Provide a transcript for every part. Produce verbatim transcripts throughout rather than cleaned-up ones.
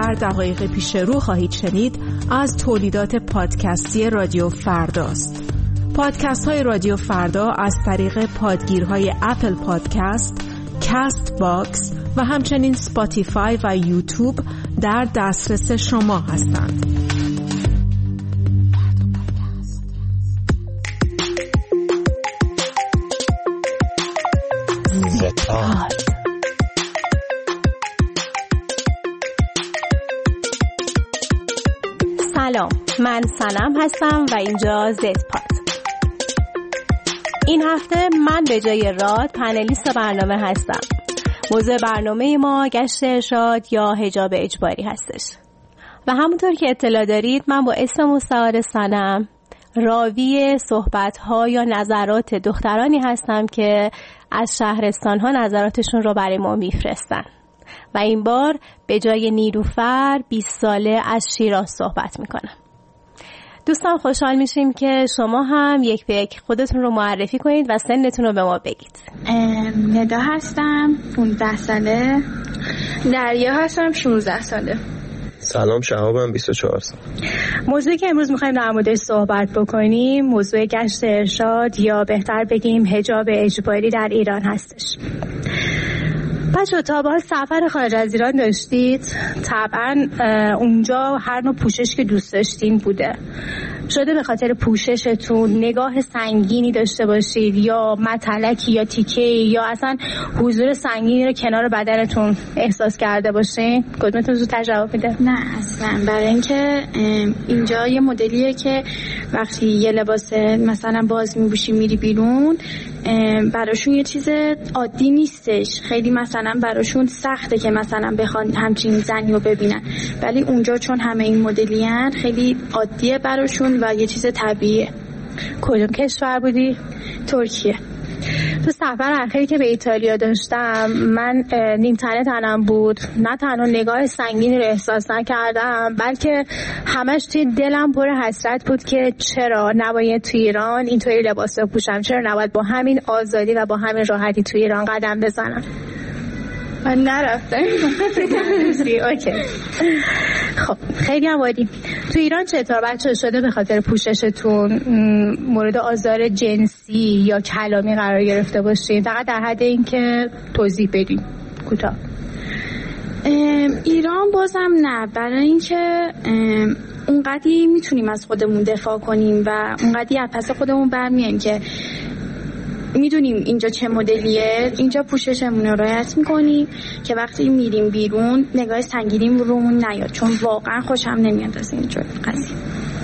در دقایق پیش رو خواهید شنید از تولیدات پادکستی رادیو فرداست. پادکست های رادیو فردا از طریق پادگیرهای اپل پادکست، کست باکس و همچنین سپاتیفای و یوتیوب در دسترس شما هستند. سلام، من سنم هستم و اینجا زد پاد. این هفته من به جای راد پنلیست برنامه هستم. موضوع برنامه ما گشت ارشاد یا حجاب اجباری هستش و همونطور که اطلاع دارید من با اسم مستعار سنم راوی صحبت‌ها یا نظرات دخترانی هستم که از شهرستان‌ها نظراتشون رو برای ما میفرستن و این بار به جای نیلوفر بیست ساله از شیراز صحبت میکنم. دوستان خوشحال میشیم که شما هم یک به یک خودتون رو معرفی کنید و سنتون رو به ما بگید. ندا هستم، پانزده ساله. دریا هستم، شانزده ساله. سلام، شهابم، بیست و چهار سال. موضوعی که امروز میخوایم در موردش صحبت بکنیم موضوع گشت ارشاد یا بهتر بگیم حجاب اجباری در ایران هستش. بچه‌ها تا با سفر خارج از ایران داشتید، طبعا اونجا هر نوع پوشش که دوست داشتین بوده. شده به خاطر پوششتون نگاه سنگینی داشته باشید یا متلکی یا تیکه‌ای یا اصلا حضور سنگینی رو کنار بدنتون احساس کرده باشین؟ کدومتون زودتر جواب میده؟ نه اصلا، برای اینکه اینجا یه مدلیه که وقتی یه لباس مثلا باز میپوشی میری بیرون براشون یه چیز عادی نیستش. خیلی مثلا براشون سخته که مثلا بخوان همچین زنی رو ببینن، ولی اونجا چون همه این مدلیان خیلی عادیه براشون و یه چیز طبیعیه. کدوم کشور بودی؟ ترکیه. تو سفر اخیری که به ایتالیا داشتم من نیم تنه تنم بود، نه تنها نگاه سنگینی رو احساس نکردم بلکه همش توی دلم پر حسرت بود که چرا نباید توی ایران اینطوری لباس بپوشم، چرا نباید با همین آزادی و با همین راحتی توی ایران قدم بزنم. من نرفتم. اوکی. خب خیلی هم عالی. تو ایران چطور بچه شده به خاطر پوششتون مورد آزار جنسی یا کلامی قرار گرفته باشین؟ فقط در حد این که توضیح بدین کوتاه. ایران بازم نه، برای اینکه اونقدی میتونیم از خودمون دفاع کنیم و اونقدی از پس خودمون برمیایم که میدونیم اینجا چه مدلیه. اینجا پوششمون رو رعایت میکنیم که وقتی میریم بیرون نگاه سنگینی رومون نیاد، چون واقعا خوشم نمیاد از اینجور قضیه.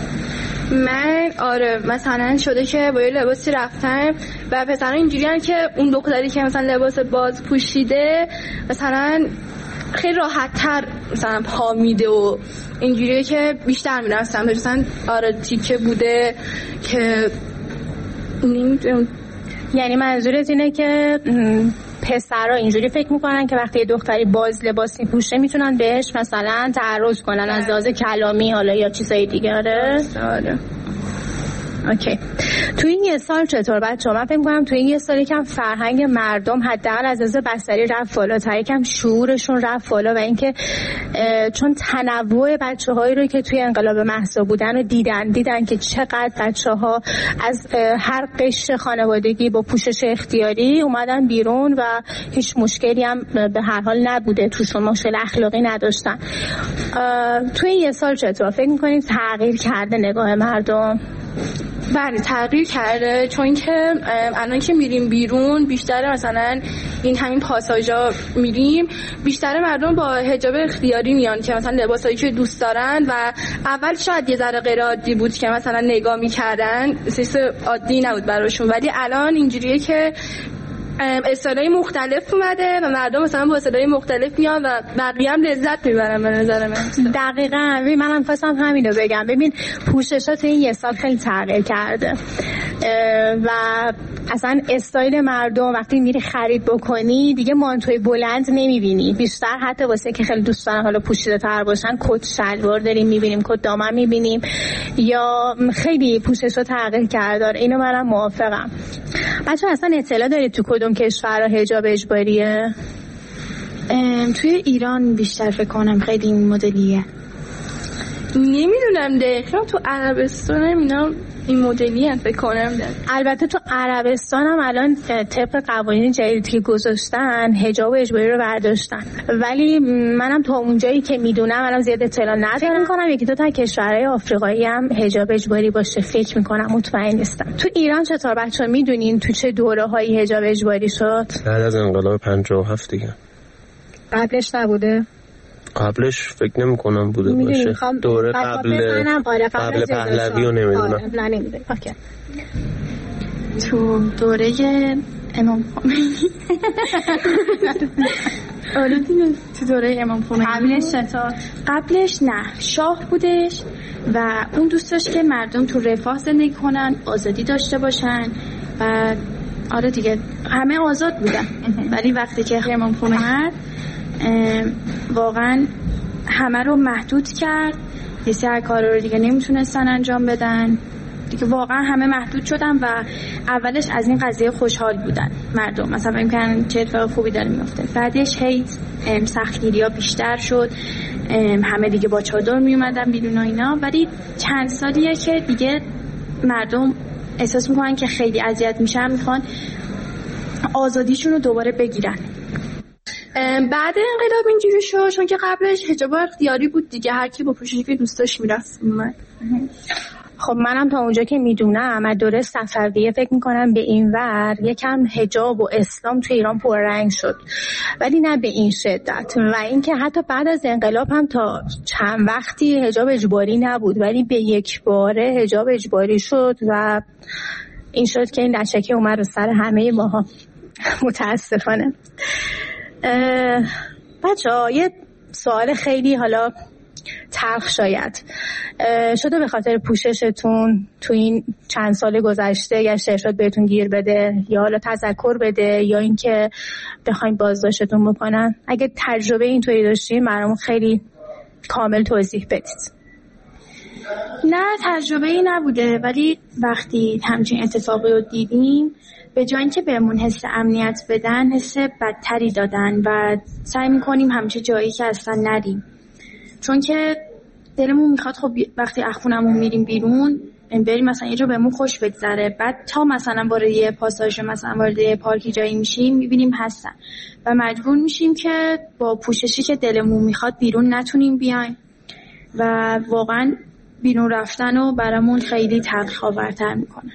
من آره مثلا شده که با یه لباسی رفتم و پسران اینجوری هن که اون دختری که مثلا لباس باز پوشیده مثلا خیلی راحت تر مثلا پا میده و اینجوریه که بیشتر میرستم. مثلا آره تیکه بوده که نمیدونم. یعنی منظورت اینه که پسرها اینجوری فکر میکنن که وقتی یه دختری باز لباس میپوشه میتونن بهش مثلا تعرض کنن از لحاظ کلامی حالا یا چیزای دیگه. آره آره اوکی. تو این یه سال چطور بچه‌ها؟ من فکر می‌کنم تو این یه سال یکم فرهنگ مردم حداقل از لحاظ بصری رفت بالاتر، یکم شعورشون رفت بالا و اینکه چون تنوع بچه‌هایی رو که توی انقلاب مهسا بودن و دیدن دیدن که چقدر بچه‌ها از هر قشر خانوادگی با پوشش اختیاری اومدن بیرون و هیچ مشکلی هم به هر حال نبوده، توشون مشکل اخلاقی نداشتن. تو این یه سال چطور فکر می‌کنید تغییر کرده نگاه مردم؟ بله تغییر کرده، چون که الان که میریم بیرون بیشتر مثلا این همین پاساژا میریم بیشتر مردم با حجاب اختیاری میان که مثلا لباسایی که دوست دارن و اول شاید یه ذره غیر عادی بود که مثلا نگاه میکردن، چیز عادی نبود براشون، ولی الان اینجوریه که استایل‌های مختلف اومده و مردم مثلا با استایل‌های مختلف میان و بقیه هم لذت میبرن به نظر من. دقیقاً. ببین منم خواستم همینو بگم. ببین پوششات این یه سال خیلی تغییر کرده و اصلا استایل مردم وقتی میری خرید بکنی دیگه مانتوی بلند نمیبینی، بیشتر حتی واسه که خیلی دوست دارن حالا پوشیده تر باشن کت شلوار داریم میبینیم، کت دامن میبینیم، یا خیلی پوششات تغییر کرده. اینو منم موافقم. بچه‌ها اصلا اطلاع دارید تو کدوم کشور حجاب اجباریه؟ توی ایران بیشتر فکر کنم خیلی این مدلیه. نمیدونم دقیقا تو عربستان هم اینا این مدلی هم فکر کنم دارم. البته تو عربستان هم الان طبق قوانین جدیدی که گذاشتن حجاب اجباری رو برداشتن، ولی منم تا اونجایی که میدونم الان زیاد اطلاع ندارم. فکر می‌کنم یکی دو تا کشورهای آفریقایی هم حجاب اجباری باشه، فکر می‌کنم، مطمئن نیستم. تو ایران چطور بچه‌ها میدونین تو چه دوره‌هایی حجاب اجباری شد؟ بعد از انقلاب پنجاه و هفت دیگه. قبلش نبوده؟ قبلش فکر نمی کنم بوده باشه. دوره قبل آره قبل پهلوی رو نمیدونم. آره نه نمیدونم. اوکی. تو دوره امام خمینی آره دیگه تو دوره امام خمینی. قبلش چطور؟ قبلش نه، شاه بودش و اون دوست داشت که مردم تو رفاه زندگی کنن، آزادی داشته باشن و آره دیگه همه آزاد بودن. ولی وقتی که امام خمینی اومد واقعا همه رو محدود کرد، یه سری کارا رو دیگه نمیتونستن انجام بدن دیگه، واقعا همه محدود شدن و اولش از این قضیه خوشحال بودن مردم، مثلا امکان چه اتفاق خوبی داره میفته. بعدش هی سختگیری‌ها بیشتر شد، همه دیگه با چادر میومدن بیرون و اینا، ولی چند سالیه که دیگه مردم احساس میکنن که خیلی اذیت میشن، میخوان آزادیشون رو دوباره بگیرن. بعد انقلاب اینجوری شد، چون که قبلش حجاب اختیاری بود دیگه، هر کی با پوششی که دوست داشت میرفت. خب منم تا اونجا که میدونم از دوره صفویه فکر میکنم به این ور یکم حجاب و اسلام تو ایران پررنگ شد، ولی نه به این شدت. و اینکه حتی بعد از انقلاب هم تا چند وقتی حجاب اجباری نبود، ولی به یک باره حجاب اجباری شد و این شد که این لشکه اومد رو سر همه ماها متاسفانه. بچه ها یه سوال خیلی حالا تلخ شاید شده به خاطر پوششتون تو این چند سال گذشته یا شرشت بهتون گیر بده یا حالا تذکر بده یا اینکه بخوایم بازداشتتون بکنن؟ اگه تجربه اینطوری داشتین برامون خیلی کامل توضیح بدید. نه تجربه ای نبوده، ولی وقتی همچین اتفاقی رو دیدیم به جای اینکه بهمون حس امنیت بدن حس بدتری دادن و سعی میکنیم همچه جایی که اصلا نریم، چون که دلمون میخواد خب وقتی اخونمون میریم بیرون بریم مثلا یه جا بهمون خوش بگذره، بعد تا مثلا وارد یه پاساژ مثلا وارد یه پارکی جایی میشیم میبینیم هستن و مجبور میشیم که با پوششی که دلمون میخواد بیرون نتونیم بیایم و واقعا بیرون رفتن رو برامون خیلی تلخ‌آورتر میکنه.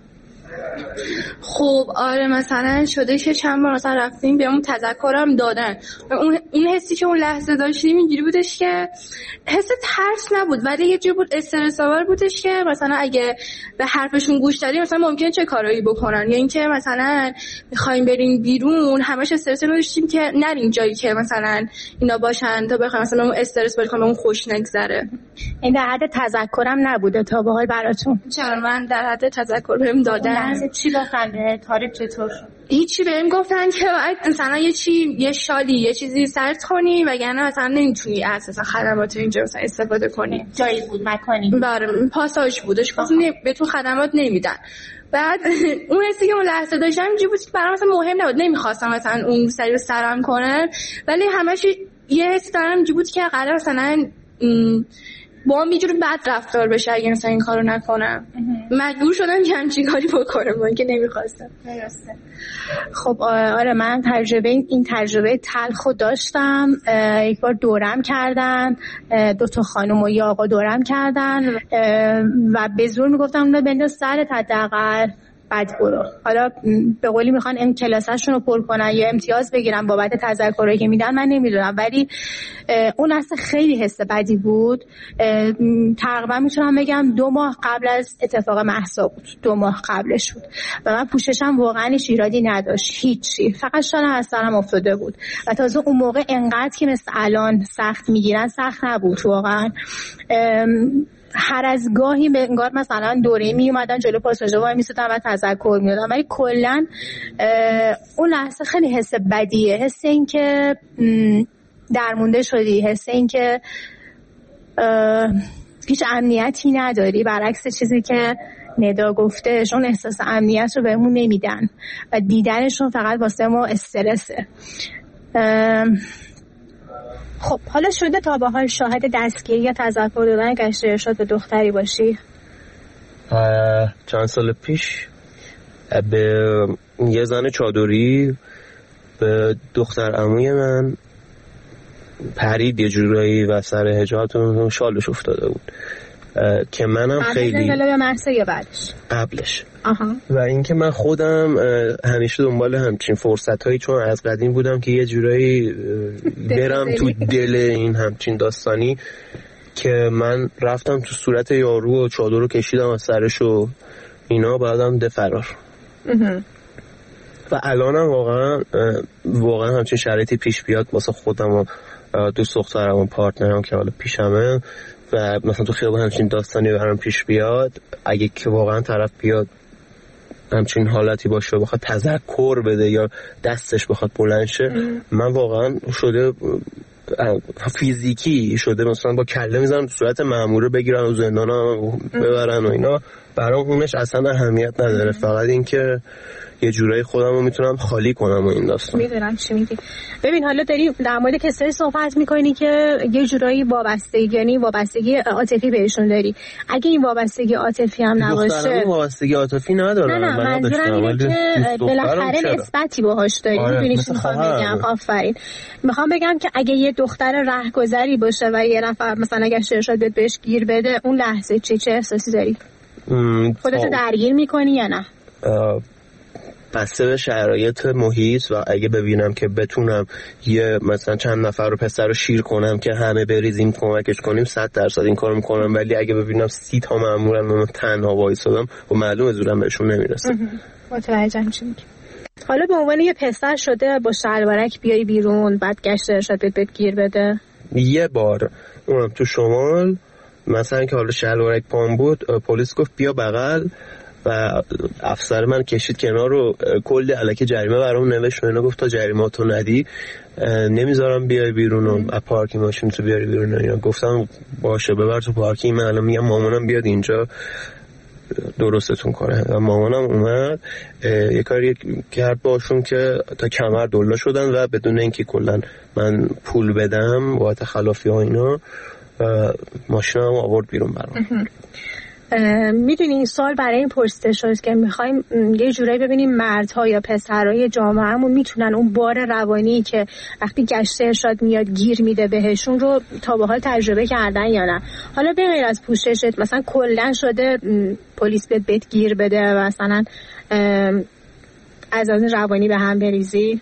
خب آره مثلا شده که چند بار مثلا رفتیم بهمون تذکرم دادن و اون اون حسی که اون لحظه داشتیم اینجوری بودش که حس ترس نبود، ولی یه جور بود استرس آور بودش که مثلا اگه به حرفشون گوش دادیم مثلا ممکنه چه کارایی بکنن، یا اینکه مثلا می‌خوایم بریم بیرون همش استرس داشتیم که نریم جایی که مثلا اینا باشن تا بخوایم مثلا اون استرس بکنیم اون خوش نگذره. این در حد تذکرم نبوده تا به حال براتون؟ چرا من در حد تذکر بهم دادن. چی گفتن به تاریخ چطور شد؟ هیچی بهم گفتن که مثلا یه چی یه شالی یه چیزی سرت کنی وگرنه مثلا نمیتونی اساسا خدمات اینجا مثلا استفاده کنی. جایی بود مکانی؟ بله پاساژ بودش، گفتن به تو خدمات نمیدن. بعد اون حسی که اون لحظه داشتم اینجوری بود که برام مثلا مهم نبود، نمیخواستم مثلا اون سری رو سرم کنن، ولی همش یه حسی دارم اینجوری بود که قرار مثلا با هم اینجوری بد رفتار بشه اگه مثلا این کارو نکنم. مجبور شدم که همچین کاری بکنم من که نمیخواستم. درسته. خب آره من تجربه این تجربه تلخو داشتم. یک بار دورم کردن، دو تا خانم و یه آقا دورم کردن و به زور میگفتم اونا بنداز سرت حداقل بعد برو. حالا به قولی میخوان این کلاسشون رو پر کنن یا امتیاز بگیرن بابت تذکری که میدن، من نمیدونم، ولی اون اصلا خیلی حس بدی بود. تقریبا میتونم بگم دو ماه قبل از اتفاق مهسا بود، دو ماه قبلش بود و من پوششم واقعا هیچ ایرادی نداشت، هیچی، فقط شانم از سرم افتاده بود و تازه اون موقع انقدر که مثل الان سخت میگیرن سخت نبود واقعا. هر از گاهی به انگار مثلا دوره می اومدن جلو پاساژا وای میستادن و تذکر میدادن، ولی کلا اون لحظه خیلی حس بدیه، حس این که درمونده شدی، حس این که هیچ امنیتی نداری، برعکس چیزی که ندا گفتش اون احساس امنیت رو بهمون نمیدن و دیدنشون فقط واسه ما استرسه. خب حالا شده تا به حال شاهد دستگیری یا تذکر دادن گشت ارشاد به دختری باشی؟ چند سال پیش به یه زن چادری به دختر عموی من پرید یه جورایی و سر حجابتون شالش افتاده بود که منم خیلی قبل مرسه یا بعدش؟ قبلش. آها. و اینکه من خودم همیشه دنبال همچین فرصت هایی چون از قدیم بودم که یه جورایی برم تو دل این همچین داستانی که من رفتم تو صورت یارو و چادر رو کشیدم از سرش و اینا بعدم ده فرار. و الانم واقعا واقعا همچین شرایطی پیش بیاد واسه خودم و دوست دخترم و پارتنرم که حالا پیشمه و مثلا تو خیابون همچین داستانی برام پیش بیاد، اگه که واقعا طرف بیاد همچین حالتی باشه و بخواد تذکر بده یا دستش بخواد بلند شه، من واقعا شده فیزیکی شده مثلا با کله میزنم تو صورت مأموره بگیرن و زندان ببرن و اینا، برام اونش اصلا اهمیت نداره. فقط این که یه جورایی خودم رو میتونم خالی کنم و این داستان. میدونم چی میگی. ببین حالا داری در مورد کسایی صحبت میکنی که یه جورایی وابستگی، یعنی وابستگی عاطفی بهشون داری. اگه این وابستگی عاطفی هم نباشه، دخترم وابستگی عاطفی ندارم. نه نه منظورم اینه که بالاخره نسبتی باهاش داری. میدونی چی میخوام بگم؟ آفرین. میخوام بگم که اگه یه دختر رهگذری باشه و یه نفر مثلا گشت ارشاد بهت بهش گیر بده، اون لحظه چه چه احساسی داری؟ خودت درگیر میکنی یا نه؟ بسته به شرایط محیط و اگه ببینم که بتونم یه مثلا چند نفر رو پسر رو شیر کنم که همه بریزیم کمکش کنیم، صد درصد این کارو میکنم. ولی اگه ببینم سی تا مأمورن من تنها وایسادم و معلومه زورم بهشون نمیرسه. متوجهم چی میگی. حالا به عنوان یه پسر شده با شلوارک بیای بیرون بعد گشت ارشاد بهت گیر بده؟ یه بار اونم تو شمال مثلا که حالا شلوارک پام بود، پلیس گفت بیا بغل و افسر من کشید کنار رو کلی الکی جریمه برام نوشت و اینا، گفت تا جریماتو ندی نمیذارم بیای بیرون و از پارکینگ ماشین تو بیاری بیرون. اینا گفتم باشه ببر تو پارکینگ، من الان میگم مامانم بیاد اینجا درستتون کنه. و مامانم اومد یه کاری کرد باشون که تا کمر دلا شدن و بدون اینکه کلا من پول بدم بابت خلافی ها اینا ماشینم آورد بیرون برام. میدونی این سال برای این پرسیده شد که میخوایم یه جورایی ببینیم مردها یا پسرهای جامعهمون میتونن اون بار روانی که وقتی گشت ارشاد میاد گیر میده بهشون رو تا به حال تجربه کردن یا نه. حالا به غیر از پوششت مثلا کلا شده پلیس بهت بهت گیر بده و مثلا از از روانی به هم بریزی؟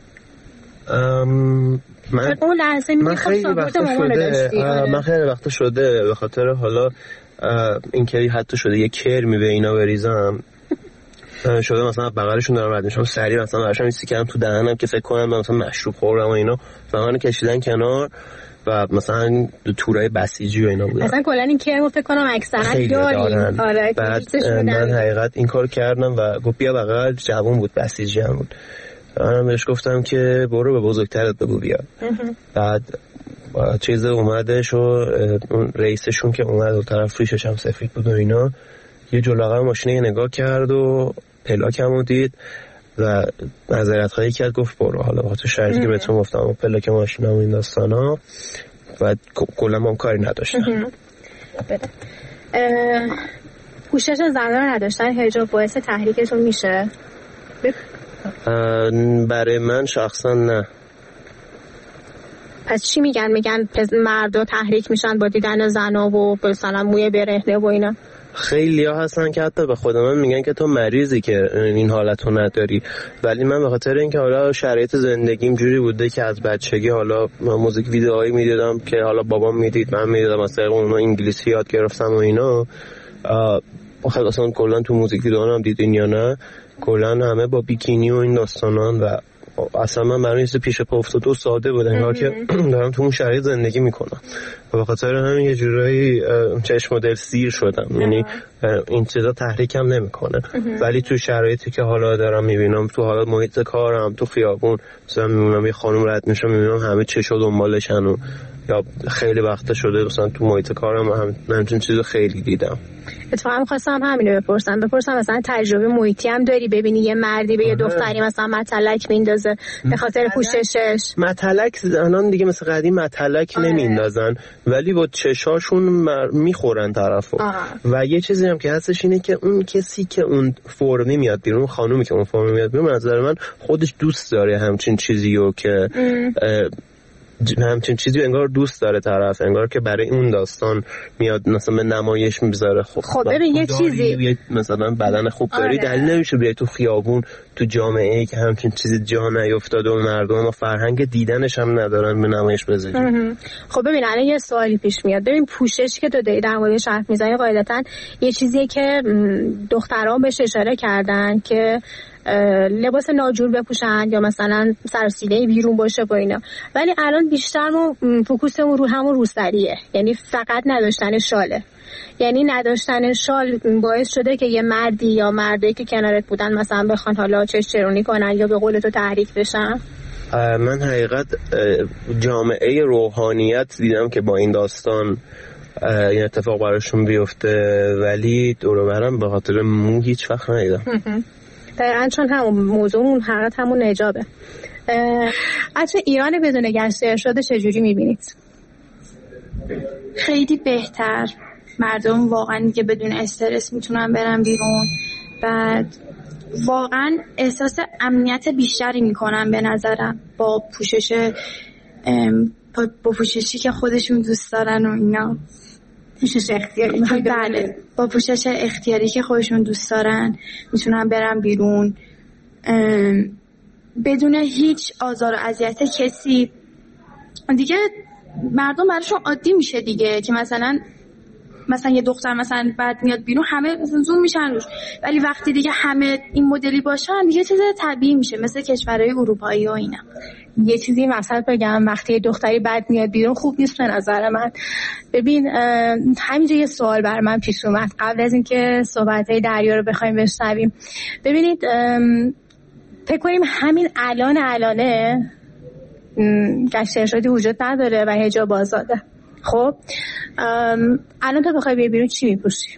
من اون لحظه من خیلی وقت شده من خیلی وقت شده به خاطر حالا این که حتی شده یه کرمی به اینا بریزم شده مثلا بغلشون دارم رد میشم سریع مثلا براشم ایستی کردم تو دهنم که فکر کنم من مثلا مشروب خوردم و اینا و من کشیدن کنار و مثلا تورای بسیجی و اینا بودن. مثلا کلا این کرم فکر کنم اکثرا دارن. آره بعد من حقیقت این کار کردم و گفت بیا بغل، جوون بود بسیجی هم بود. منم بهش گفتم که برو به بزرگترت بگو بیا. بعد چیز اومدش و اون رئیسشون که اومد و طرف ریشش هم سفید بود و اینا یه جلوقه ماشینه نگاه کرد و پلاکمو دید و نظرت خواهی کرد، گفت برو. حالا با تو شرطی که بهتون گفتم و پلاک ماشینم و این داستانا و کلا ما کاری نداشتن. پوشش زنان نداشتن حجاب باعث تحریکتون میشه؟ برای من شخصا نه. پس چی میگن؟ میگن مردا تحریک میشن با دیدن زنا و مثلا موی برهنه و اینا؟ خیلی ها هستن که حتی به خود من میگن که تو مریضی که این حالتو نداری، ولی من به خاطر اینکه حالا شرایط زندگیم جوری بوده که از بچگی حالا موزیک ویدئوهایی میدیدم که حالا بابام میدید من میدیدم، مثلا اونها انگلیسی یاد گرفتم و اینا. آخه اصلا کلا تو موزیک ویدئو هم دیدین یا نه، کلا همه با بیکینی و این داستانان و اصلا من برای این پیش پا افتاده و ساده بود انگار که دارم تو اون شرایط زندگی میکنم و به خاطر همین یه جورایی چشم و دل سیر شدم. یعنی این چیزا تحریکم نمیکنه. ولی تو شرایطی که حالا دارم میبینم، تو حالا محیط کارم، تو خیابون مثلا میبینم یه خانم رد میشه، میبینم همه چشا دنبالشن و یا خیلی وقت شده مثلا تو محیط کارم هم همچین چیزو خیلی دیدم. اتفاقا می‌خواستم همینو بپرسم بپرسم مثلا تجربه محیطی هم داری؟ ببینی یه مردی به یه دختری مثلا متلک میندازه به خاطر پوششش؟ متلک الان دیگه مثل قدیم متلک نمیندازن، ولی با چشاشون میخورن طرفو. و یه چیزی هم که هستش اینه که اون کسی که اون فرمی میاد بیرون، خانومی که اون فرمی میاد بیرون، به نظر من خودش دوست داره همچین چیزیو که همچین چیزی انگار دوست داره طرف، انگار که برای اون داستان میاد مثلا به نمایش میذاره. خب خب ببین یه چیزی مثلا بدن خوب داری، آره. دلیل نمیشه بیای تو خیابون تو جامعه ای که همچین چیزی جا نیافتاده و مردم و فرهنگ دیدنش هم ندارن به نمایش بذاری. خب ببین الان یه سوالی پیش میاد. ببین پوشش که تو در موردش حرف میزنی قاعدتا یه چیزیه که دختران بهش اشاره کردن که لباس ناجور بپوشن یا مثلا سرسیله بیرون باشه و اینا، ولی الان بیشتر ما فوکوسمون رو همون روسریه، یعنی فقط نداشتن شاله. یعنی نداشتن شال باعث شده که یه مردی یا مردی که کنارت بودن مثلا بخوان حالا چش چرونی کنن یا به قول تو تحریک بشن. من حقیقت جامعه روحانیت دیدم که با این داستان این اتفاق براشون بیفته، ولی دور و برم به خاطر مو هیچ وقت ندیدم. دقیقا چون همون موضوعمون حقیقت همون نجابه. بچه ایران بدون گشت ارشاد چجوری میبینید؟ خیلی بهتر. مردم واقعا دیگه بدون استرس میتونن برن بیرون، بعد واقعا احساس امنیت بیشتری میکنن به نظرم با پوشش با پوششی که خودشون دوست دارن و اینا. پوشش اختیاری. بله با پوشش اختیاری که خودشون دوست دارن میتونن برن بیرون بدون هیچ آزار و اذیت کسی. دیگه مردم براشون عادی میشه دیگه که مثلا مثلا یه دختر مثلا بعد میاد بیرون همه مثلا زوم میشن روش، ولی وقتی دیگه همه این مدلی باشن دیگه چیز طبیعی میشه مثل کشورهای اروپایی و اینا. یه چیزی مثلا بگم، وقتی دختری بعد میاد بیرون خوب نیست به نظر من. ببین همینجا یه سوال بر من پیش اومد قبل از اینکه صحبت‌های دریا رو بخوایم بشنویم. ببینید فکر کنیم همین الان الانه گشت ارشادی وجود نداره و حجاب آزاده. خب الان تو بخوای بیرون چی میپوشی؟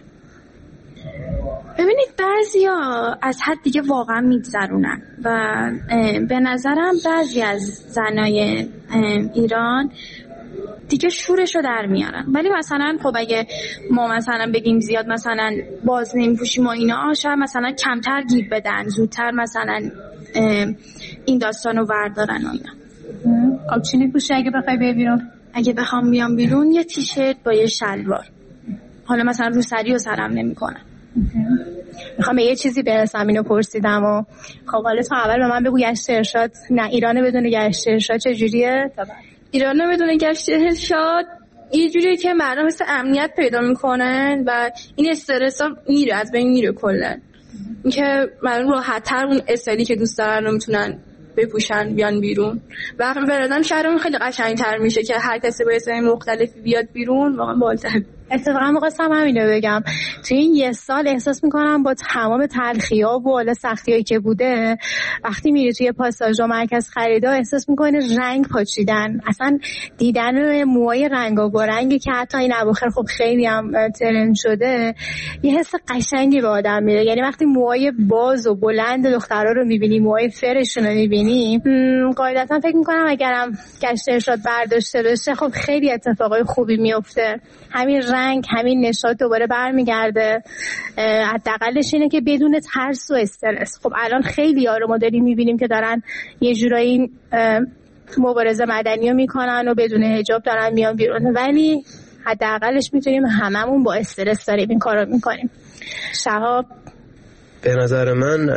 ببینید بعضیا از حد دیگه واقعا میگذرونن و به نظرم بعضی از زنای ایران دیگه شورشو در میارن. ولی مثلا خب اگه ما مثلا بگیم زیاد مثلا باز نمیپوشیم و اینا، شاید مثلا کمتر گیر بدن، زودتر مثلا این داستانو وردارن و اینا. خب چی میپوشی اگه بخوای بیای بیرون؟ اگه بخوام بیام بیرون یه تیشرت با یه شلوار. حالا مثلا روسری رو سرم نمی‌کنم. میخوام یه چیزی برسم اینو پرسیدم و خب حالا تو اول به من بگو گشت ارشاد نه ایران بدون گشت ارشاد چجوریه؟ ایران بدون گشت ارشاد یه جوریه که مردم حس امنیت پیدا میکنن و این استرس ها میره از بین میره کلا. اینکه مردم راحت‌تر اون استایلی که دوست دارن رو میتونن بپوشن بیان بیرون و به نظرم شهرمون خیلی قشنگ‌تر میشه که هر کسی با اسم مختلفی بیاد بیرون. واقعا بالاتر. اتفاقا می‌خواستم همینو بگم، توی این یه سال احساس میکنم با تمام تلخی‌ها و حالا سختی‌هایی که بوده، وقتی میری توی پاساژ و مرکز خریدا احساس میکنه رنگ پاچیدن، اصلا دیدن موهای رنگارنگی که حتی این اواخر خب خیلی هم ترند شده یه حس قشنگی به آدم میده. یعنی وقتی موهای باز و بلند دخترها رو میبینی، موهای فرشون رو میبینی، قاعدتا فکر میکنم اگرم گشت ارشاد برداشته بشه خب خیلی اتفاقای خوبی میفته. همین رنگ، همین نشاط دوباره برمیگرده. حداقلش اینه که بدون ترس و استرس. خب الان خیلی یارو ما داریم میبینیم که دارن یه جورایی مبارزه مدنی رو میکنن و بدون حجاب دارن میان بیرون، ولی حداقلش میتونیم هممون با استرس داریم این کارو میکنیم. شهاب به نظر من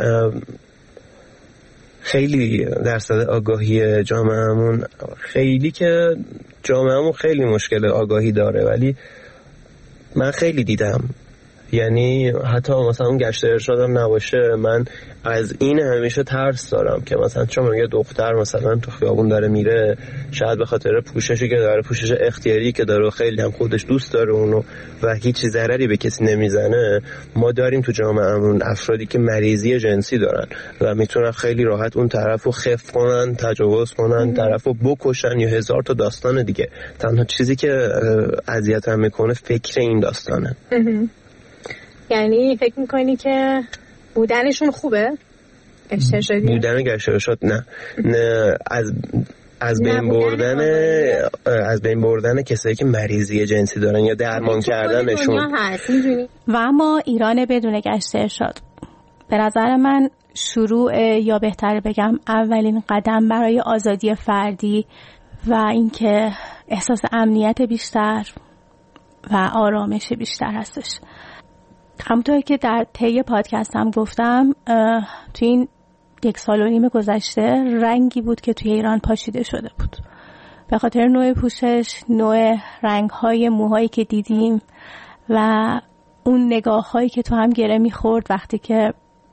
خیلی درصد آگاهی جامعهمون خیلی که جامعهمون خیلی مشکل آگاهی داره، ولی من خیلی دیدم یعنی حتی مثلا اون گشت ارشادم نباشه، من از این همیشه ترس دارم که مثلا چون یه دختر مثلا تو خیابون داره میره، شاید به خاطر پوششی که داره، پوشش اختیاری که داره، خیلی هم خودش دوست داره اونو و هیچ ضرری به کسی نمیزنه، ما داریم تو جامعهمون افرادی که مریضی جنسی دارن و میتونن خیلی راحت اون طرفو خف کنن، تجاوز کنن، طرفو بکشن یا هزار تا داستان دیگه. تنها چیزی که اذیتم میکنه فکر این داستانه. یعنی فکر میکنی که بودنشون خوبه؟ گشت ارشادی؟ بودن گشت ارشاد نه. نه از از بین بردن از بین بردن کسایی که مریضی جنسی دارن یا درمان کردنشون. و اما ایران بدون گشت ارشاد به نظر من شروع یا بهتر بگم اولین قدم برای آزادی فردی و اینکه احساس امنیت بیشتر و آرامش بیشتر هستش. همونطور که در طی پادکستم گفتم، توی این یک سال و نیم گذشته رنگی بود که توی ایران پاشیده شده بود به خاطر نوع پوشش، نوع رنگ‌های موهایی که دیدیم و اون نگاه‌هایی که تو هم گره می‌خورد وقتی که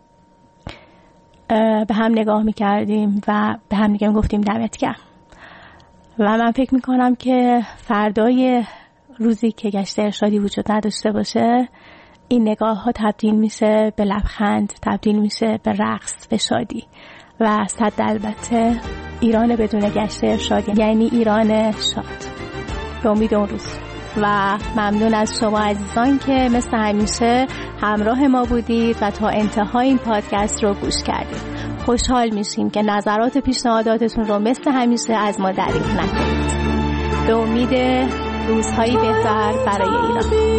به هم نگاه می‌کردیم و به هم دیگه گفتیم دمت گرم. و من فکر می‌کنم که فردای روزی که گشت ارشادی وجود نداشته باشه، این نگاه ها تبدیل میشه به لبخند، تبدیل میشه به رقص، به شادی و صد البته ایران بدون گشت ارشادی یعنی ایران شاد. به امید اون روز. و ممنون از شما عزیزان که مثل همیشه همراه ما بودید و تا انتهای این پادکست رو گوش کردید. خوشحال میشیم که نظرات و پیشنهاداتتون رو مثل همیشه از ما دریغ نکنید. به امید روزهایی بهتر برای ایران.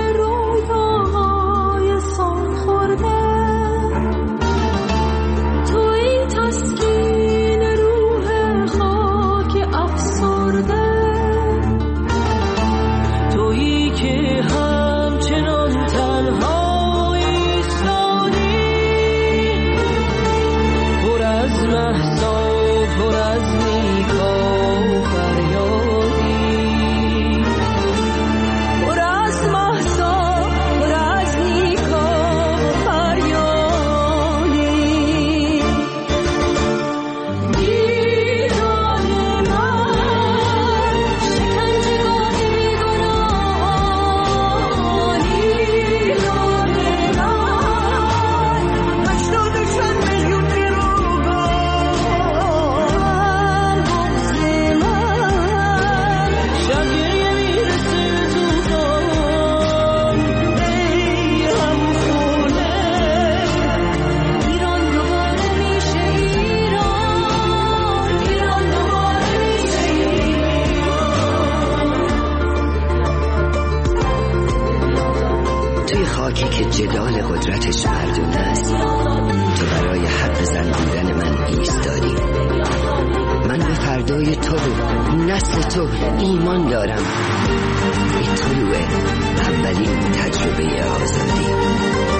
جدال قدرتش مردونه است، تو برای حق زن بودن من ایستادی. من به فردای تو و نسل تو ایمان دارم. به طلوع اولین تجربه آزادی.